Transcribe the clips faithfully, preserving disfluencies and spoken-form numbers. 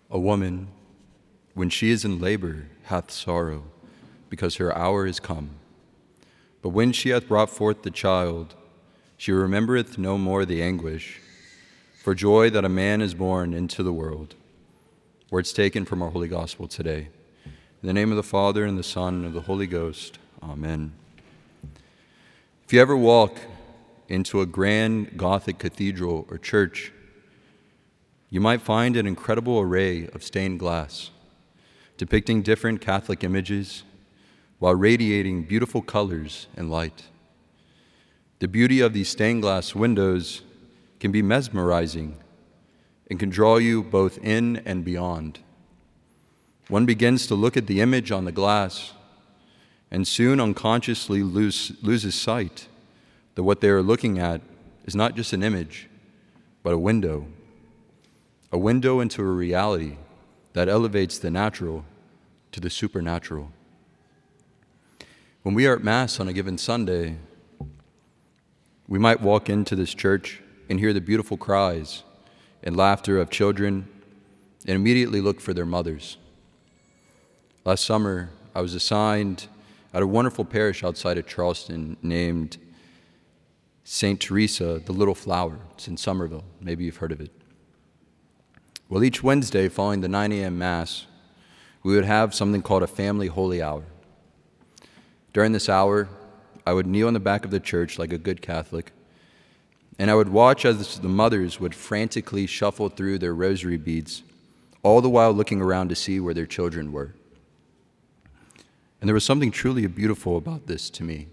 A woman, when she is in labor, hath sorrow, because her hour is come. But when she hath brought forth the child, she remembereth no more the anguish, for joy that a man is born into the world. Words taken from our Holy Gospel today. In the name of the Father, and the Son, and of the Holy Ghost. Amen. If you ever walk into a grand Gothic cathedral or church, you might find an incredible array of stained glass, depicting different Catholic images while radiating beautiful colors and light. The beauty of these stained glass windows can be mesmerizing and can draw you both in and beyond. One begins to look at the image on the glass and soon unconsciously lose, loses sight that what they are looking at is not just an image, but a window. A window into a reality that elevates the natural to the supernatural. When we are at Mass on a given Sunday, we might walk into this church and hear the beautiful cries and laughter of children and immediately look for their mothers. Last summer, I was assigned at a wonderful parish outside of Charleston named Saint Teresa, the Little Flower. It's in Somerville. Maybe you've heard of it. Well, each Wednesday following the nine a.m. Mass, we would have something called a family holy hour. During this hour, I would kneel in the back of the church like a good Catholic, and I would watch as the mothers would frantically shuffle through their rosary beads, all the while looking around to see where their children were. And there was something truly beautiful about this to me.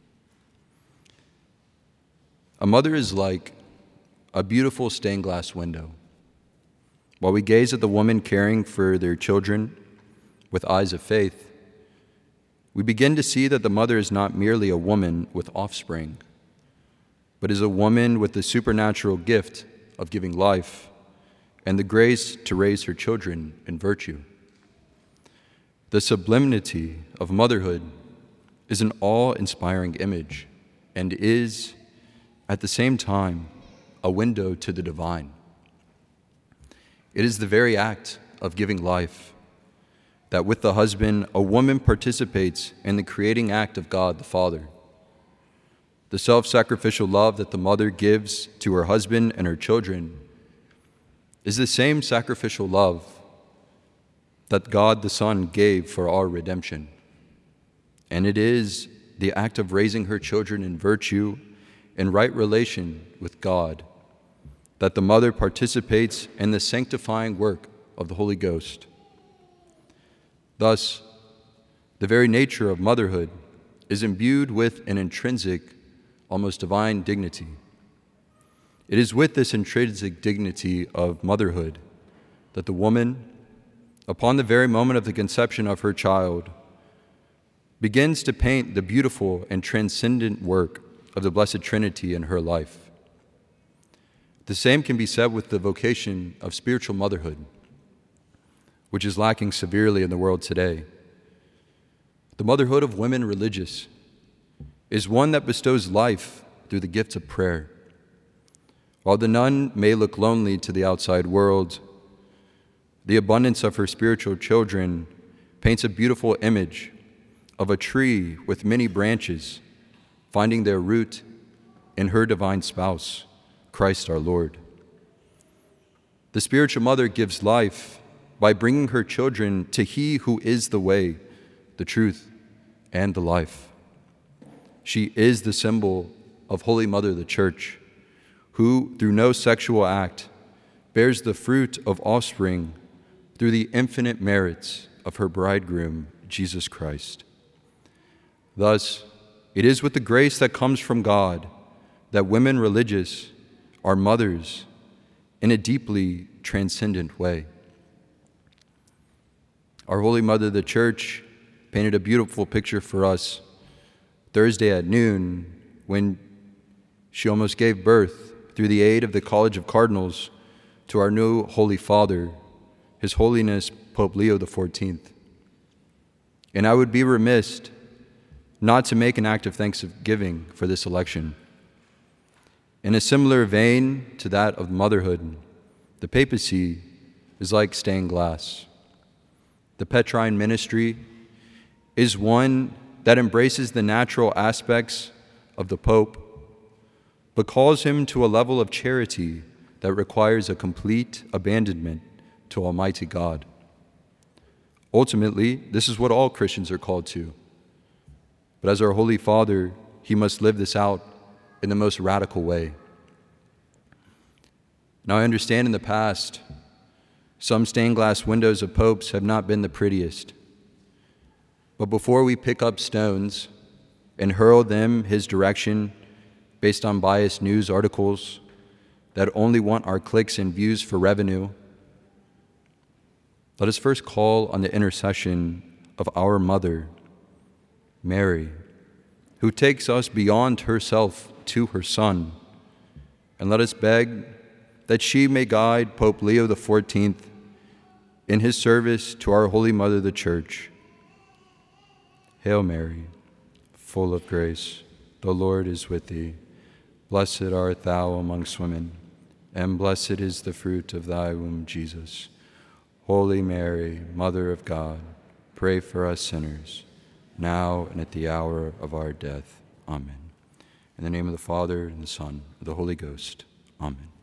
A mother is like a beautiful stained glass window. While we gaze at the woman caring for their children with eyes of faith, we begin to see that the mother is not merely a woman with offspring, but is a woman with the supernatural gift of giving life and the grace to raise her children in virtue. The sublimity of motherhood is an awe-inspiring image and is, at the same time, a window to the divine. It is the very act of giving life that with the husband, a woman participates in the creating act of God the Father. The self-sacrificial love that the mother gives to her husband and her children is the same sacrificial love that God the Son gave for our redemption. And it is the act of raising her children in virtue and right relation with God that the mother participates in the sanctifying work of the Holy Ghost. Thus, the very nature of motherhood is imbued with an intrinsic, almost divine dignity. It is with this intrinsic dignity of motherhood that the woman, upon the very moment of the conception of her child, begins to paint the beautiful and transcendent work of the Blessed Trinity in her life. The same can be said with the vocation of spiritual motherhood, which is lacking severely in the world today. The motherhood of women religious is one that bestows life through the gifts of prayer. While the nun may look lonely to the outside world, the abundance of her spiritual children paints a beautiful image of a tree with many branches, finding their root in her divine spouse, Christ our Lord. The spiritual mother gives life by bringing her children to He who is the way, the truth, and the life. She is the symbol of Holy Mother the Church, who, through no sexual act, bears the fruit of offspring through the infinite merits of her bridegroom, Jesus Christ. Thus, it is with the grace that comes from God that women religious are mothers in a deeply transcendent way. Our Holy Mother, the Church, painted a beautiful picture for us Thursday at noon when she almost gave birth through the aid of the College of Cardinals to our new Holy Father, His Holiness Pope Leo the fourteenth. And I would be remiss not to make an act of thanksgiving for this election. In a similar vein to that of motherhood, the papacy is like stained glass. The Petrine ministry is one that embraces the natural aspects of the Pope, but calls him to a level of charity that requires a complete abandonment to Almighty God. Ultimately, this is what all Christians are called to. But as our Holy Father, he must live this out in the most radical way. Now, I understand in the past, some stained glass windows of popes have not been the prettiest. But before we pick up stones and hurl them his direction based on biased news articles that only want our clicks and views for revenue, let us first call on the intercession of our Mother, Mary, who takes us beyond herself to her Son, and let us beg that she may guide Pope Leo the fourteenth in his service to our Holy Mother, the Church. Hail Mary, full of grace, the Lord is with thee. Blessed art thou amongst women, and blessed is the fruit of thy womb, Jesus. Holy Mary, Mother of God, pray for us sinners, now and at the hour of our death. Amen. In the name of the Father, and the Son, and the Holy Ghost. Amen.